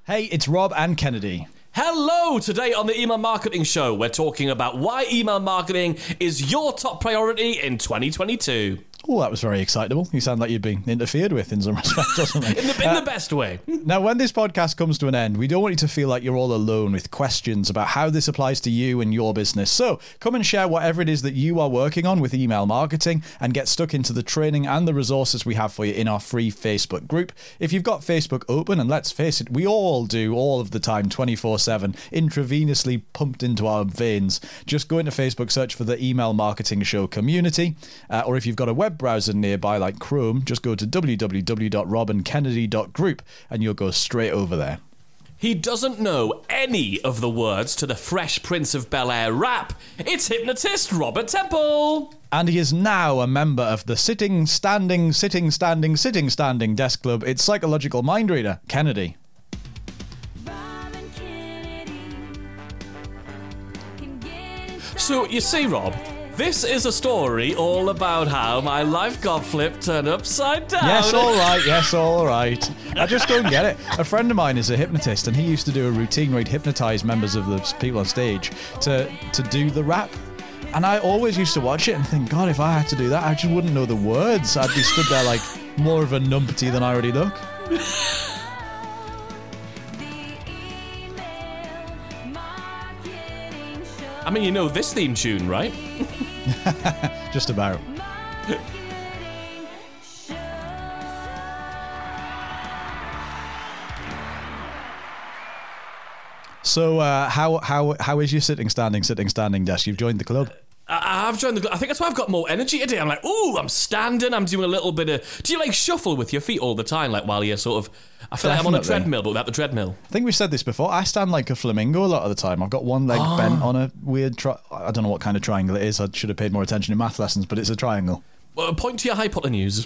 Hey, it's Rob and Kennedy. Hello! Today on the Email Marketing Show, we're talking about why email marketing is your top priority in 2022. Oh, that was very excitable. You sound like you've been interfered with in some respects or something. In the best way. Now, when this podcast comes to an end, we don't want you to feel like you're all alone with questions about how this applies to you and your business. So come and share whatever it is that you are working on with email marketing and get stuck into the training and the resources we have for you in our free Facebook group. If you've got Facebook open, and let's face it, we all do all of the time, 24/7, intravenously pumped into our veins, just go into Facebook, search for the Email Marketing Show community, or if you've got a web browser nearby like Chrome, just go to www.robandkennedy.group and you'll go straight over there. He doesn't know any of the words to the Fresh Prince of Bel-Air rap. It's hypnotist Robert Temple. And he is now a member of the Sitting Standing Desk Club. It's psychological mind reader, Kennedy. So, you see, Rob, this is a story all about how my life got flipped, turned upside down. Yes, all right. I just don't get it. A friend of mine is a hypnotist, and he used to do a routine where he'd hypnotise members of the people on stage to do the rap. And I always used to watch it and think, God, if I had to do that, I just wouldn't know the words. I'd be stood there like more of a numpty than I already look. I mean, you know this theme tune, right? Just about. So, how is your sitting standing desk? You've joined the club. I've joined the club. I think that's why I've got more energy today. I'm like, ooh, I'm standing. I'm doing a little bit of. Do you like shuffle with your feet all the time, like while you're sort of? I feel like I'm on a treadmill, but without the treadmill. I think we've said this before. I stand like a flamingo a lot of the time. I've got one leg bent on a weird. I don't know what kind of triangle it is. I should have paid more attention in math lessons, but it's a triangle. Well, point to your hypotenuse.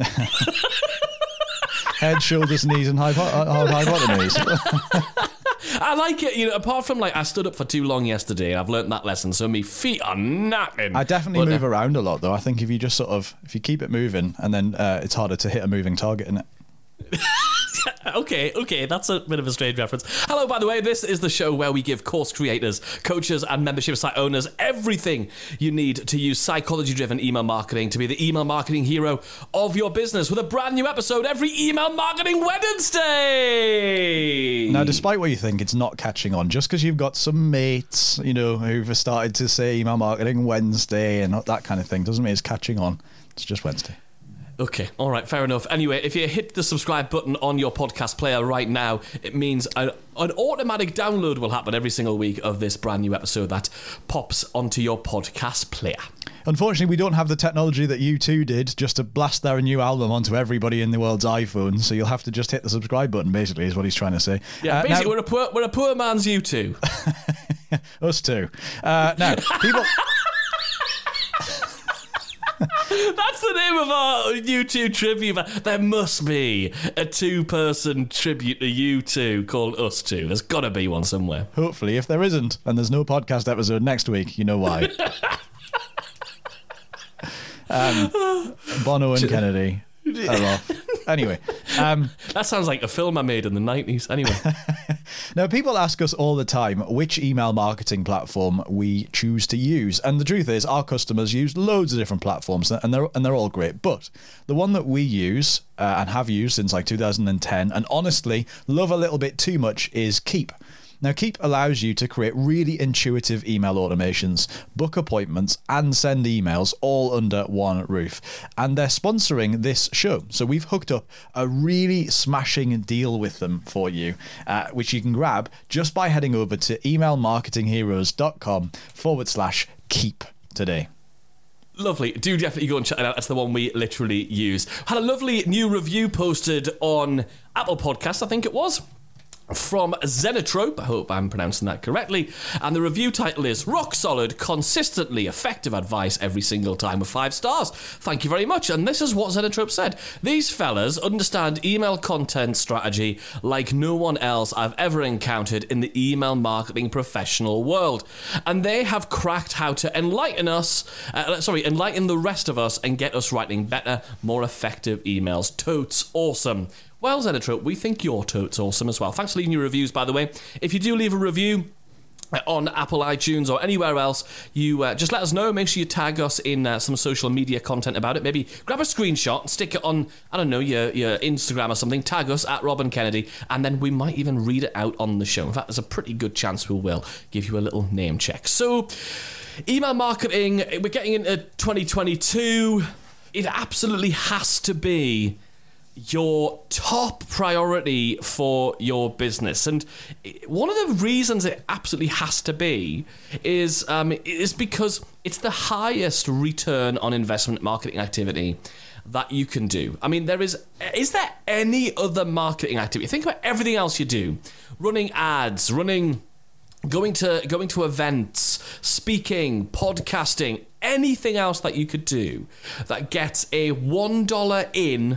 Head, shoulders, knees, and hypotenuse. I like it, you know, apart from like I stood up for too long yesterday and I've learnt that lesson, so my feet are napping. I definitely move around a lot though. I think if you just if you keep it moving and then it's harder to hit a moving target, isn't it? Okay, that's a bit of a strange reference. Hello, by the way, this is the show where we give course creators, coaches, and membership site owners everything you need to use psychology-driven email marketing to be the email marketing hero of your business, with a brand new episode every Email Marketing Wednesday. Now, despite what you think, it's not catching on. Just because you've got some mates, you know, who've started to say Email Marketing Wednesday and that kind of thing, doesn't mean it's catching on. It's just Wednesday. Okay, all right, fair enough. Anyway, if you hit the subscribe button on your podcast player right now, it means an automatic download will happen every single week of this brand new episode that pops onto your podcast player. Unfortunately, we don't have the technology that U2 did just to blast their new album onto everybody in the world's iPhone, so you'll have to just hit the subscribe button, basically, is what he's trying to say. Yeah, basically, we're a poor man's U2. Us too. Now, people... That's the name of our U2 tribute. There must be a two-person tribute to U2 called Us Two. There's got to be one somewhere. Hopefully, if there isn't, and there's no podcast episode next week, you know why. Bono and Kennedy are off. Anyway. That sounds like a film I made in the 90s. Anyway. Now, people ask us all the time which email marketing platform we choose to use. And the truth is, our customers use loads of different platforms, and they're all great. But the one that we use and have used since like 2010, and honestly love a little bit too much, is Keep. Now, Keep allows you to create really intuitive email automations, book appointments, and send emails all under one roof. And they're sponsoring this show. So we've hooked up a really smashing deal with them for you, which you can grab just by heading over to emailmarketingheroes.com/keep today. Lovely. Do definitely go and check it out. That's the one we literally use. Had a lovely new review posted on Apple Podcasts, I think it was, from Xenotrope. I hope I'm pronouncing that correctly. And the review title is Rock Solid, Consistently Effective Advice Every Single Time, with 5 stars. Thank you very much. And this is what Xenotrope said. These fellas understand email content strategy like no one else I've ever encountered in the email marketing professional world. And they have cracked how to enlighten the rest of us and get us writing better, more effective emails. Totes awesome. Well, Xenotrope, we think your tote's awesome as well. Thanks for leaving your reviews, by the way. If you do leave a review on Apple iTunes or anywhere else, you just let us know. Make sure you tag us in some social media content about it. Maybe grab a screenshot and stick it on, I don't know, your Instagram or something. Tag us at Rob and Kennedy, and then we might even read it out on the show. In fact, there's a pretty good chance we will give you a little name check. So, email marketing, we're getting into 2022. It absolutely has to be your top priority for your business. And one of the reasons it absolutely has to be is because it's the highest return on investment marketing activity that you can do. I mean, is there any other marketing activity? Think about everything else you do. Running ads, going to events, speaking, podcasting, anything else that you could do that gets a $1 in,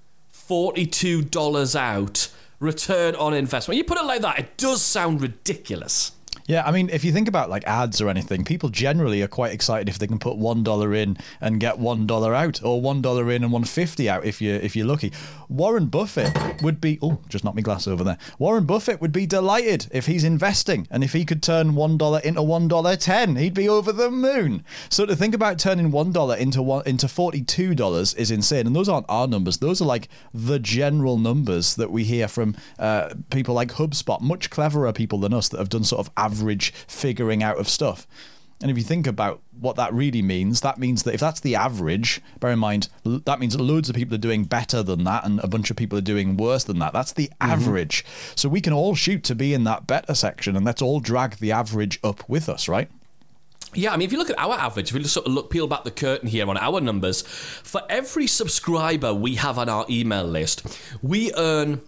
$42 out return on investment. You put it like that, it does sound ridiculous. Yeah, I mean, if you think about like ads or anything, people generally are quite excited if they can put $1 in and get $1 out, or $1 in and $1.50 out if you're lucky. Warren Buffett would be just knocked my glass over there. Warren Buffett would be delighted if he's investing, and if he could turn $1 into $1.10, he'd be over the moon. So to think about turning $1 into $42 is insane, and those aren't our numbers. Those are like the general numbers that we hear from people like HubSpot, much cleverer people than us that have done sort of average figuring out of stuff. And if you think about what that really means, that means that if that's the average, bear in mind, that means loads of people are doing better than that and a bunch of people are doing worse than that. That's the average. So we can all shoot to be in that better section, and let's all drag the average up with us, right? Yeah, I mean, if you look at our average, if you just sort of peel back the curtain here on our numbers, for every subscriber we have on our email list, we earn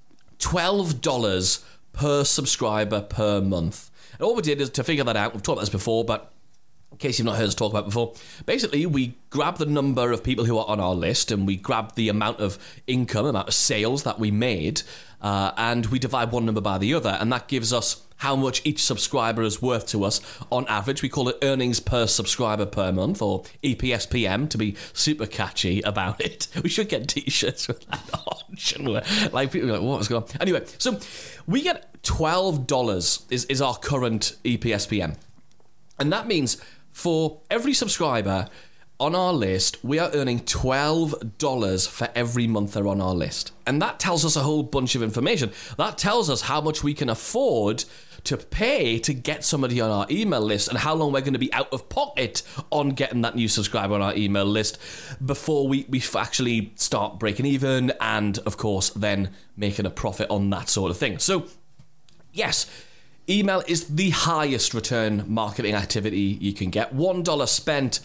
$12 per subscriber per month. And all we did is to figure that out. We've talked about this before, but in case you've not heard us talk about it before, basically we grab the number of people who are on our list and we grab the amount of income, amount of sales that we made, and we divide one number by the other, and that gives us how much each subscriber is worth to us on average. We call it earnings per subscriber per month, or EPSPM, to be super catchy about it. We should get t-shirts with that on, shouldn't we? Like, people are like, what's going on? Anyway, so we get $12 is our current EPSPM. And that means for every subscriber on our list, we are earning $12 for every month they're on our list. And that tells us a whole bunch of information. That tells us how much we can afford to pay to get somebody on our email list, and how long we're going to be out of pocket on getting that new subscriber on our email list before we actually start breaking even, and of course then making a profit on that sort of thing. So yes, email is the highest return marketing activity you can get. $1 spent,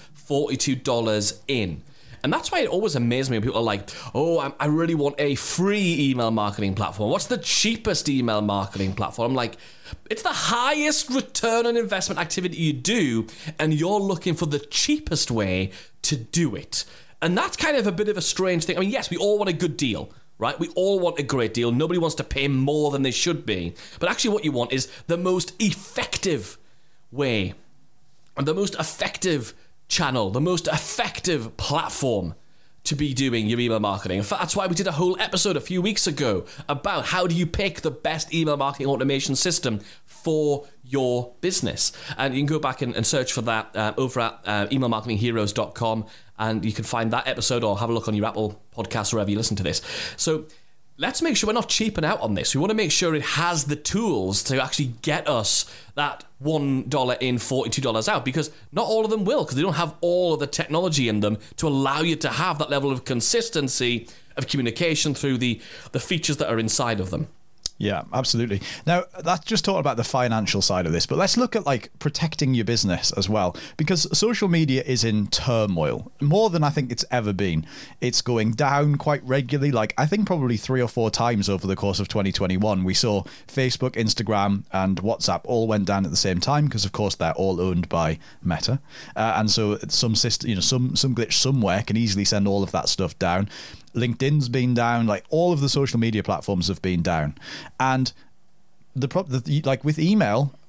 $42 in. And that's why it always amazes me when people are like, I really want a free email marketing platform. What's the cheapest email marketing platform? I'm like, it's the highest return on investment activity you do, and you're looking for the cheapest way to do it. And that's kind of a bit of a strange thing. I mean, yes, we all want a good deal, right? We all want a great deal. Nobody wants to pay more than they should be. But actually what you want is the most effective way, and the most effective channel, the most effective platform to be doing your email marketing. In fact, that's why we did a whole episode a few weeks ago about how do you pick the best email marketing automation system for your business. And you can go back and search for that over at emailmarketingheroes.com, and you can find that episode, or have a look on your Apple podcast or wherever you listen to this. So let's make sure we're not cheaping out on this. We want to make sure it has the tools to actually get us that $1 in, $42 out, because not all of them will, because they don't have all of the technology in them to allow you to have that level of consistency of communication through the features that are inside of them. Yeah, absolutely. Now, that's just talking about the financial side of this, but let's look at like protecting your business as well, because social media is in turmoil more than I think it's ever been. It's going down quite regularly. Like, I think probably 3 or 4 times over the course of 2021, we saw Facebook, Instagram, and WhatsApp all went down at the same time, because of course they're all owned by Meta, and so some system, some glitch somewhere can easily send all of that stuff down. LinkedIn's been down, like all of the social media platforms have been down. And like with email,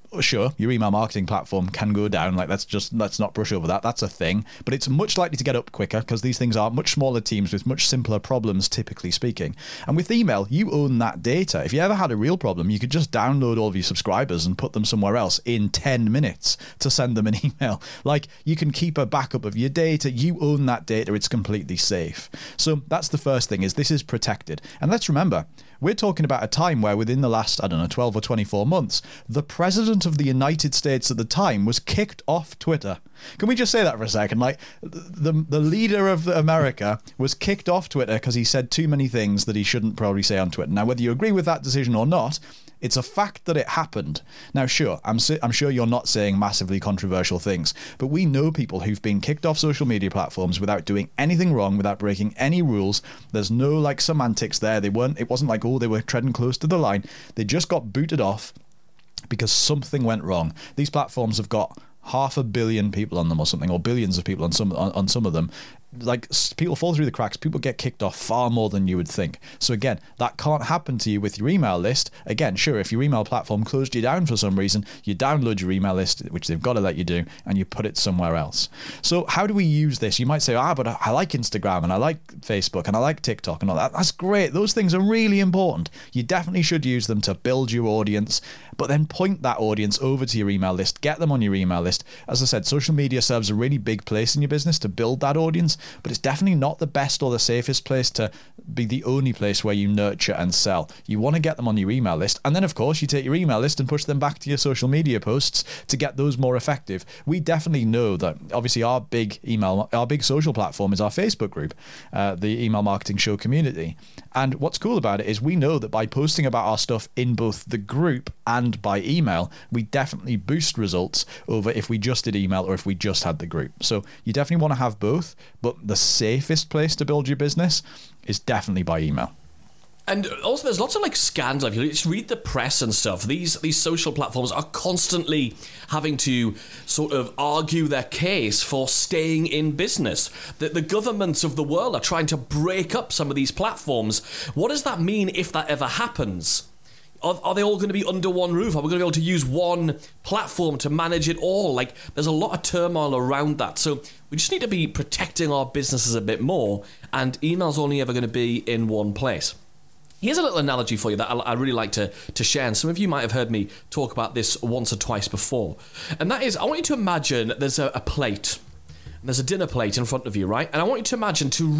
Sure, your email marketing platform can go down. Like, let's not brush over that. That's a thing. But it's much likely to get up quicker because these things are much smaller teams with much simpler problems, typically speaking. And with email, you own that data. If you ever had a real problem, you could just download all of your subscribers and put them somewhere else in 10 minutes to send them an email. Like, you can keep a backup of your data. You own that data. It's completely safe. So that's the first thing, is this is protected. And let's remember, we're talking about a time where within the last, 12 or 24 months, the president of the United States at the time was kicked off Twitter. Can we just say that for a second? Like, the leader of America was kicked off Twitter because he said too many things that he shouldn't probably say on Twitter. Now, whether you agree with that decision or not, it's a fact that it happened. Now, sure, I'm sure you're not saying massively controversial things, but we know people who've been kicked off social media platforms without doing anything wrong, without breaking any rules. There's no like semantics there. It wasn't like, oh, they were treading close to the line. They just got booted off because something went wrong. These platforms have got 500 million people on them or something, or billions of people on some of them. Like, people fall through the cracks. People get kicked off far more than you would think. So again, that can't happen to you with your email list. Again, sure, if your email platform closed you down for some reason, you download your email list, which they've got to let you do, and you put it somewhere else. So how do we use this? You might say, but I like Instagram and I like Facebook and I like TikTok and all that. That's great. Those things are really important. You definitely should use them to build your audience, but then point that audience over to your email list. Get them on your email list. As I said, social media serves a really big place in your business to build that audience, but it's definitely not the best or the safest place to be the only place where you nurture and sell. You want to get them on your email list, and then of course you take your email list and push them back to your social media posts to get those more effective. We definitely know that obviously our big social platform is our Facebook group, the Email Marketing Show community. And what's cool about it is we know that by posting about our stuff in both the group and by email, we definitely boost results over if we just did email or if we just had the group. So you definitely want to have both, but the safest place to build your business is definitely by email. And also, there's lots of like scandal. If you just read the press and stuff, these social platforms are constantly having to sort of argue their case for staying in business. The governments of the world are trying to break up some of these platforms. What does that mean if that ever happens? Are they all going to be under one roof? Are we going to be able to use one platform to manage it all? Like, there's a lot of turmoil around that. So we just need to be protecting our businesses a bit more, and email's only ever going to be in one place. Here's a little analogy for you that I really like to share, and some of you might have heard me talk about this once or twice before. And that is, I want you to imagine there's a plate. There's a dinner plate in front of you, right? And I want you to imagine to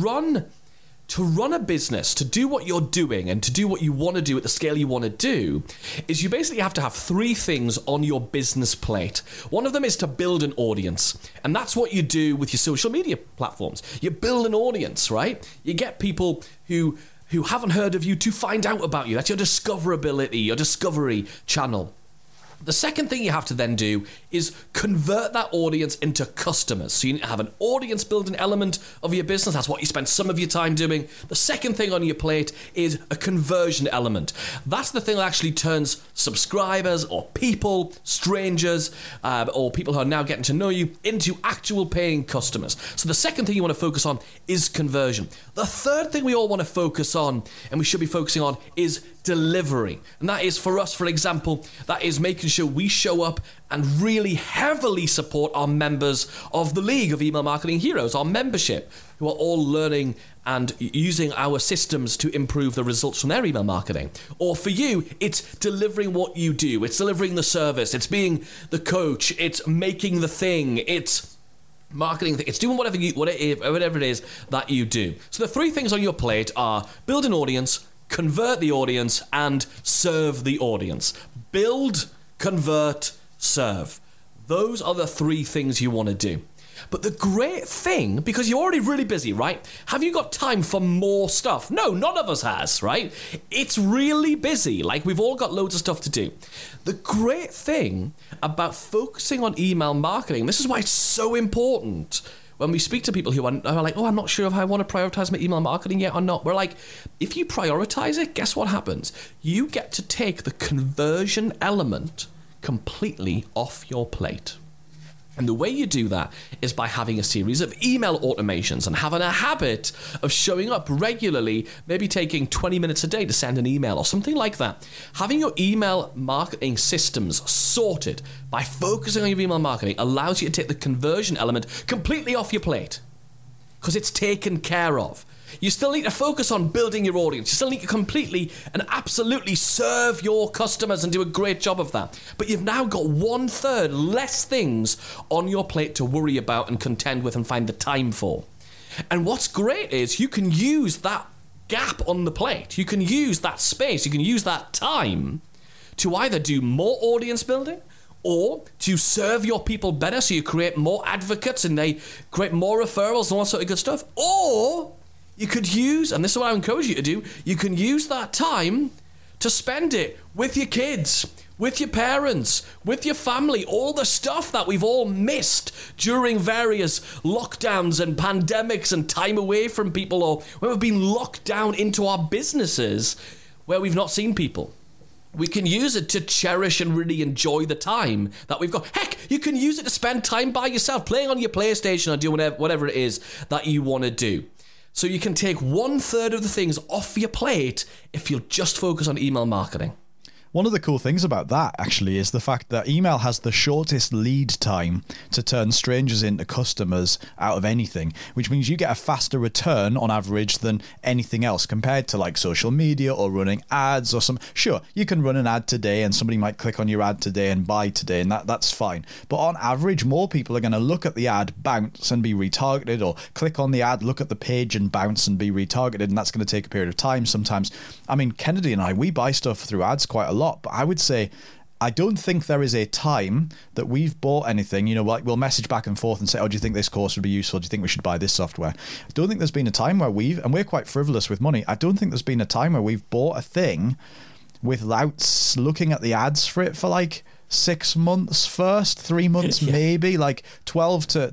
run a business, to do what you're doing and to do what you want to do at the scale you want to do, is you basically have to have three things on your business plate. One of them is to build an audience. And that's what you do with your social media platforms. You build an audience, right? You get people who haven't heard of you to find out about you. That's your discoverability, your discovery channel. The second thing you have to then do is convert that audience into customers. So you need to have an audience building element of your business. That's what you spend some of your time doing. The second thing on your plate is a conversion element. That's the thing that actually turns subscribers or people, strangers, or people who are now getting to know you into actual paying customers. So the second thing you want to focus on is conversion. The third thing we all want to focus on, and we should be focusing on, is delivery. And that is, for us, for example, that is making sure we show up and really heavily support our members of the League of Email Marketing Heroes, our membership, who are all learning and using our systems to improve the results from their email marketing. Or for you, it's delivering what you do. It's delivering the service. It's being the coach. It's making the thing. It's marketing. It's doing whatever it is that you do. So the three things on your plate are build an audience, convert the audience, and serve the audience. Build, convert, serve. Those are the three things you want to do. But the great thing, because you're already really busy, right? Have you got time for more stuff? No, none of us has, right? It's really busy. Like, we've all got loads of stuff to do. The great thing about focusing on email marketing, this is why it's so important when we speak to people who are like, I'm not sure if I want to prioritize my email marketing yet or not. We're like, if you prioritize it, guess what happens? You get to take the conversion element completely off your plate. And the way you do that is by having a series of email automations and having a habit of showing up regularly, maybe taking 20 minutes a day to send an email or something like that. Having your email marketing systems sorted by focusing on your email marketing allows you to take the conversion element completely off your plate because it's taken care of. You still need to focus on building your audience. You still need to completely and absolutely serve your customers and do a great job of that. But you've now got 1/3 less things on your plate to worry about and contend with and find the time for. And what's great is you can use that gap on the plate. You can use that space. You can use that time to either do more audience building or to serve your people better so you create more advocates and they create more referrals and all that sort of good stuff. Or you could use, and this is what I encourage you to do, you can use that time to spend it with your kids, with your parents, with your family, all the stuff that we've all missed during various lockdowns and pandemics and time away from people, or when we've been locked down into our businesses where we've not seen people. We can use it to cherish and really enjoy the time that we've got. Heck, you can use it to spend time by yourself, playing on your PlayStation or doing whatever it is that you want to do. So you can take 1/3 of the things off your plate if you'll just focus on email marketing. One of the cool things about that, actually, is the fact that email has the shortest lead time to turn strangers into customers out of anything, which means you get a faster return on average than anything else compared to like social media or running ads or some. Sure, you can run an ad today and somebody might click on your ad today and buy today, and that's fine. But on average, more people are going to look at the ad, bounce and be retargeted, or click on the ad, look at the page and bounce and be retargeted, and that's going to take a period of time sometimes. I mean, Kennedy and I, we buy stuff through ads quite a lot, but I would say I don't think there is a time that we've bought anything, like we'll message back and forth and say, oh, do you think this course would be useful? Do you think we should buy this software? I don't think there's been a time where and we're quite frivolous with money, I don't think there's been a time where we've bought a thing without looking at the ads for it for like 6 months first, 3 months maybe, like 12 to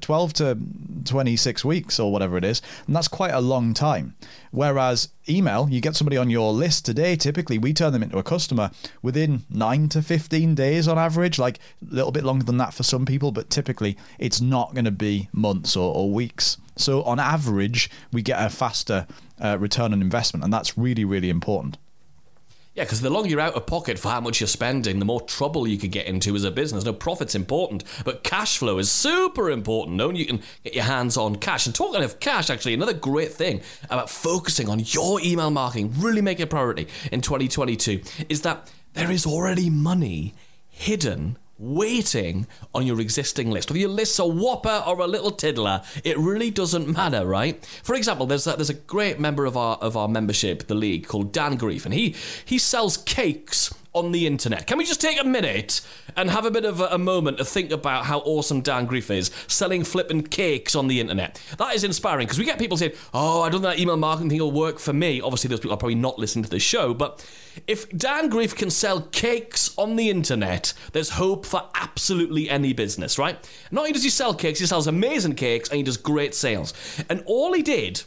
26 weeks or whatever it is, and that's quite a long time. Whereas email, you get somebody on your list today, typically we turn them into a customer within 9 to 15 days on average, like a little bit longer than that for some people, but typically it's not going to be months or weeks. So on average, we get a faster return on investment, and that's really, really important. Yeah, because the longer you're out of pocket for how much you're spending, the more trouble you could get into as a business. No, profit's important, but cash flow is super important. Knowing you can get your hands on cash. And talking of cash, actually, another great thing about focusing on your email marketing, really make it a priority in 2022, is that there is already money hidden waiting on your existing list. Whether your list's a whopper or a little tiddler, it really doesn't matter, right? For example, there's a great member of our membership, the league, called Dan Grief, and he sells cakes on the internet. Can we just take a minute and have a bit of a moment to think about how awesome Dan Grief is, selling flipping cakes on the internet? That is inspiring, because we get people saying, oh, I don't think that email marketing thing will work for me. Obviously, those people are probably not listening to the show, but if Dan Grief can sell cakes on the internet, there's hope for absolutely any business, right? Not only does he sell cakes, he sells amazing cakes, and he does great sales. And all he did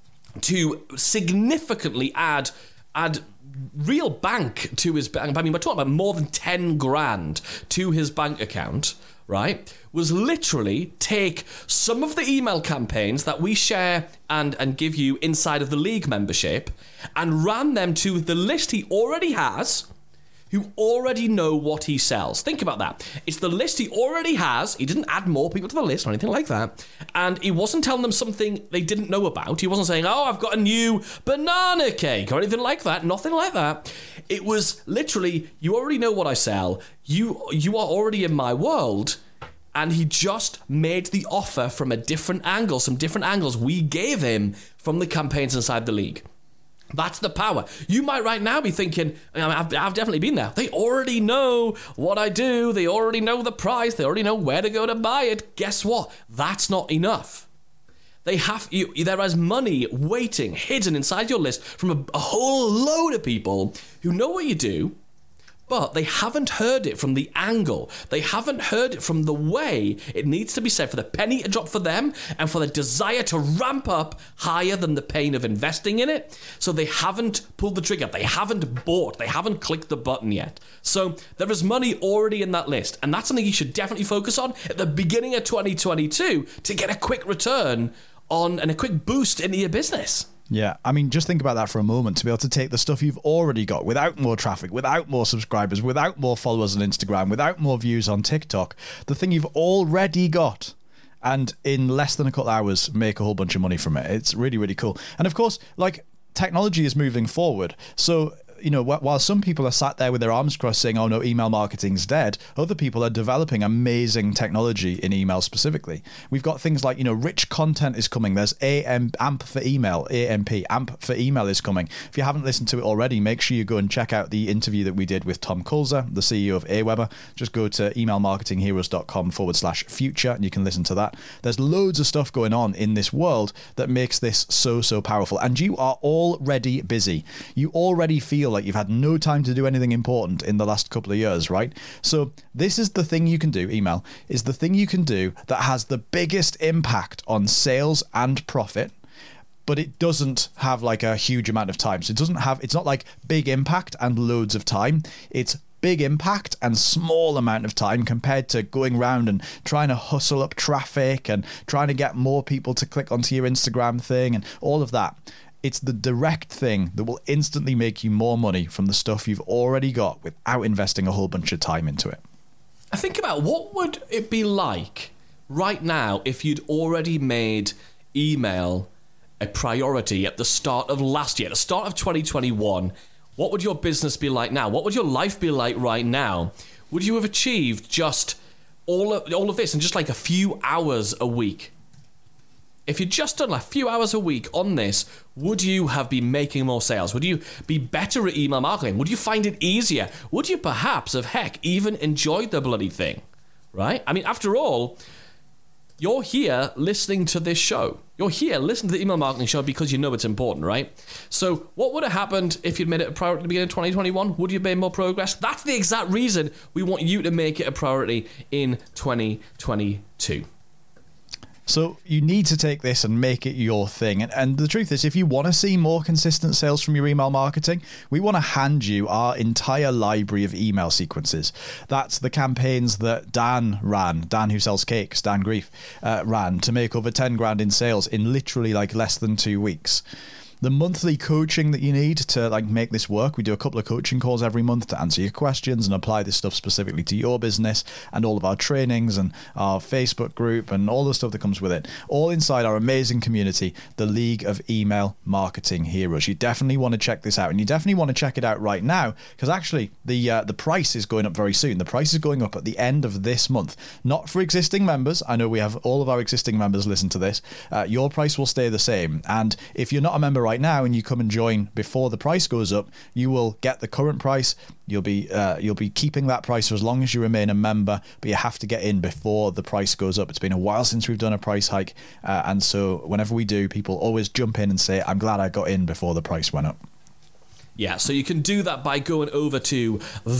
to significantly add real bank to his bank, I mean, we're talking about more than 10 grand to his bank account, right, was literally take some of the email campaigns that we share and give you inside of the league membership and ran them to the list he already has, who already know what he sells. Think about that. It's the list he already has. He didn't add more people to the list or anything like that. And he wasn't telling them something they didn't know about. He wasn't saying, oh, I've got a new banana cake or anything like that. Nothing like that. It was literally, you already know what I sell. You are already in my world. And he just made the offer from a different angle, some different angles we gave him from the campaigns inside the league. That's the power. You might right now be thinking, I've definitely been there. They already know what I do. They already know the price. They already know where to go to buy it. Guess what? That's not enough. There is money waiting, hidden inside your list from a whole load of people who know what you do, But they haven't heard it from the angle. They haven't heard it from the way it needs to be said for the penny to drop for them and for the desire to ramp up higher than the pain of investing in it. So they haven't pulled the trigger. They haven't bought. They haven't clicked the button yet. So there is money already in that list. And that's something you should definitely focus on at the beginning of 2022 to get a quick return on and a quick boost into your business. Yeah, I mean, just think about that for a moment, to be able to take the stuff you've already got without more traffic, without more subscribers, without more followers on Instagram, without more views on TikTok, the thing you've already got, and in less than a couple of hours make a whole bunch of money from it. It's really, really cool. And of course, like, technology is moving forward. So, you know, while some people are sat there with their arms crossed saying, oh no, email marketing's dead, other people are developing amazing technology in email specifically. We've got things like, you know, rich content is coming. There's AMP for email, AMP for email is coming. If you haven't listened to it already, make sure you go and check out the interview that we did with Tom Kulzer, the CEO of Aweber. Just go to emailmarketingheroes.com/future and you can listen to that. There's loads of stuff going on in this world that makes this so powerful. And you are already busy. You already feel like you've had no time to do anything important in the last couple of years, right? So this is the thing you can do, email, is the thing you can do that has the biggest impact on sales and profit, but it doesn't have like a huge amount of time. So it's not like big impact and loads of time. It's big impact and small amount of time compared to going around and trying to hustle up traffic and trying to get more people to click onto your Instagram thing and all of that. It's the direct thing that will instantly make you more money from the stuff you've already got without investing a whole bunch of time into it. I think about what would it be like right now if you'd already made email a priority at the start of last year, at the start of 2021. What would your business be like now? What would your life be like right now? Would you have achieved just all of this in just like a few hours a week? If you'd just done a few hours a week on this, would you have been making more sales? Would you be better at email marketing? Would you find it easier? Would you perhaps have, even enjoyed the bloody thing? Right? I mean, after all, you're here listening to this show. You're here listening to the email marketing show because you know it's important, right? So what would have happened if you'd made it a priority at the beginning of 2021? Would you have made more progress? That's the exact reason we want you to make it a priority in 2022. So you need to take this and make it your thing. And the truth is, if you want to see more consistent sales from your email marketing, we want to hand you our entire library of email sequences. That's the campaigns that Dan ran, Dan who sells cakes, Dan Grief, ran to make over 10 grand in sales in literally like less than 2 weeks. The monthly coaching that you need to like make this work. We do a couple of coaching calls every month to answer your questions and apply this stuff specifically to your business, and all of our trainings and our Facebook group and all the stuff that comes with it, all inside our amazing community, the League of Email Marketing Heroes. You definitely want to check this out, and you definitely want to check it out right now, because actually the price is going up very soon. The price is going up at the end of this month, not for existing members. I know we have all of our existing members listen to this. Your price will stay the same, and if you're not a member right now and you come and join before the price goes up, you will get the current price. You'll be keeping that price for as long as you remain a member, but you have to get in before the price goes up. It's been a while since we've done a price hike, and so whenever we do, people always jump in and say, I'm glad I got in before the price went up. Yeah, so you can do that by going over to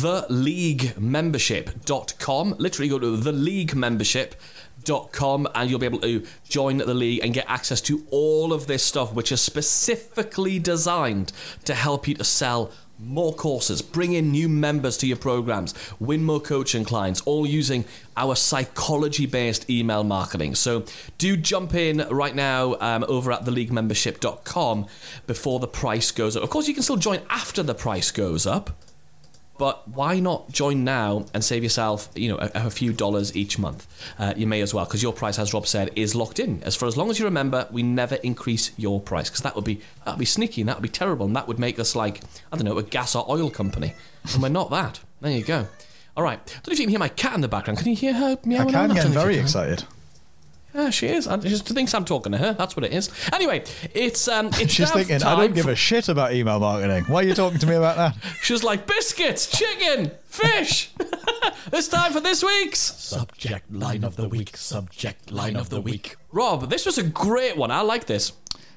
theleaguemembership.com. Literally go to theleaguemembership.com and you'll be able to join the league and get access to all of this stuff, which is specifically designed to help you to sell more courses, bring in new members to your programs, win more coaching clients, all using our psychology-based email marketing. So do jump in right now over at theleaguemembership.com before the price goes up. Of course, you can still join after the price goes up, but why not join now and save yourself, a few dollars each month? You may as well, because your price, as Rob said, is locked in. For as long as you remember, we never increase your price, because that would be sneaky and that would be terrible, and that would make us like, I don't know, a gas or oil company, and we're not that. There you go. All right. I don't know if you can hear my cat in the background. Can you hear her meowing? I can get very excited. Yeah, she is. She just thinks I'm talking to her. That's what it is. Anyway, it's she's thinking, I don't give a shit about email marketing. Why are you talking to me about that? She's like, biscuits, chicken, fish. It's time for this week's Subject Line of the Week. Subject Line of the Week. Rob, this was a great one. I like this.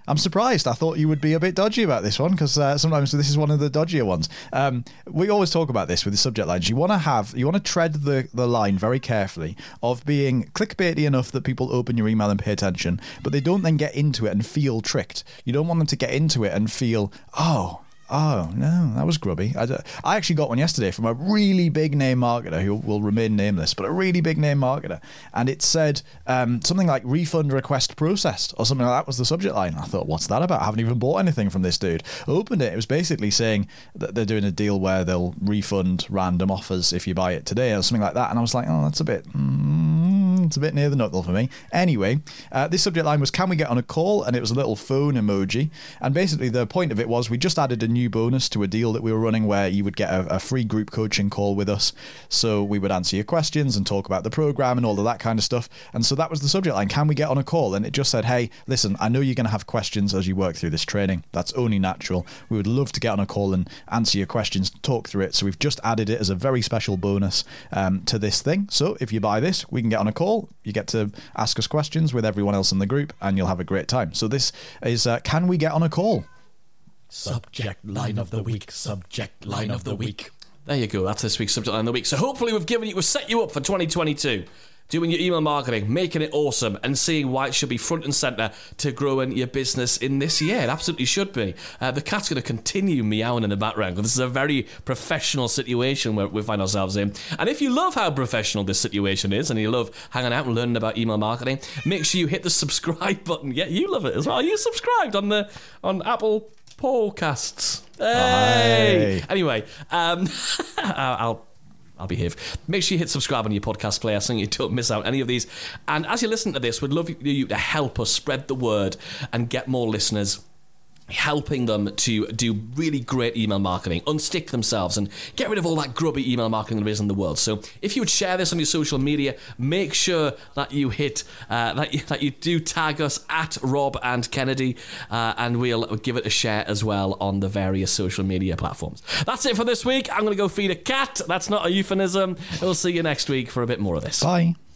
I'm surprised. I thought you would be a bit dodgy about this one because sometimes this is one of the dodgier ones. We always talk about this with the subject lines. You want to tread the line very carefully of being clickbaity enough that people open your email and pay attention, but they don't then get into it and feel tricked. You don't want them to get into it and feel, oh no, that was grubby. I actually got one yesterday from a really big name marketer who will remain nameless, but a really big name marketer, and it said something like refund request processed or something like that was the subject line. I thought, what's that about? I haven't even bought anything from this dude. Opened it. It was basically saying that they're doing a deal where they'll refund random offers if you buy it today or something like that, and I was like, oh, that's a bit it's a bit near the knuckle for me. Anyway, this subject line was, can we get on a call? And it was a little phone emoji, and basically the point of it was we just added a new bonus to a deal that we were running where you would get a free group coaching call with us, so we would answer your questions and talk about the program and all of that kind of stuff. And so that was the subject line, can we get on a call? And it just said, hey, listen, I know you're going to have questions as you work through this training. That's only natural. We would love to get on a call and answer your questions, talk through it. So we've just added it as a very special bonus to this thing. So if you buy this, we can get on a call. You get to ask us questions with everyone else in the group and you'll have a great time. So this is can we get on a call? Subject line of the week. Subject line of the week. There you go. That's this week's subject line of the week. So hopefully we've set you up for 2022. Doing your email marketing, making it awesome, and seeing why it should be front and centre to growing your business in this year. It absolutely should be. The cat's going to continue meowing in the background because this is a very professional situation where we find ourselves in. And if you love how professional this situation is and you love hanging out and learning about email marketing, make sure you hit the subscribe button. Yeah, you love it as well. Are you subscribed on Apple Podcasts? Hey! Anyway, I'll behave. Make sure you hit subscribe on your podcast player so you don't miss out any of these. And as you listen to this, we'd love you to help us spread the word and get more listeners, helping them to do really great email marketing, unstick themselves and get rid of all that grubby email marketing there is in the world. So if you would share this on your social media, make sure that you hit that you do tag us at Rob and Kennedy, and we'll give it a share as well on the various social media platforms. That's it for this week. I'm going to go feed a cat. That's not a euphemism. We'll see you next week for a bit more of this. Bye.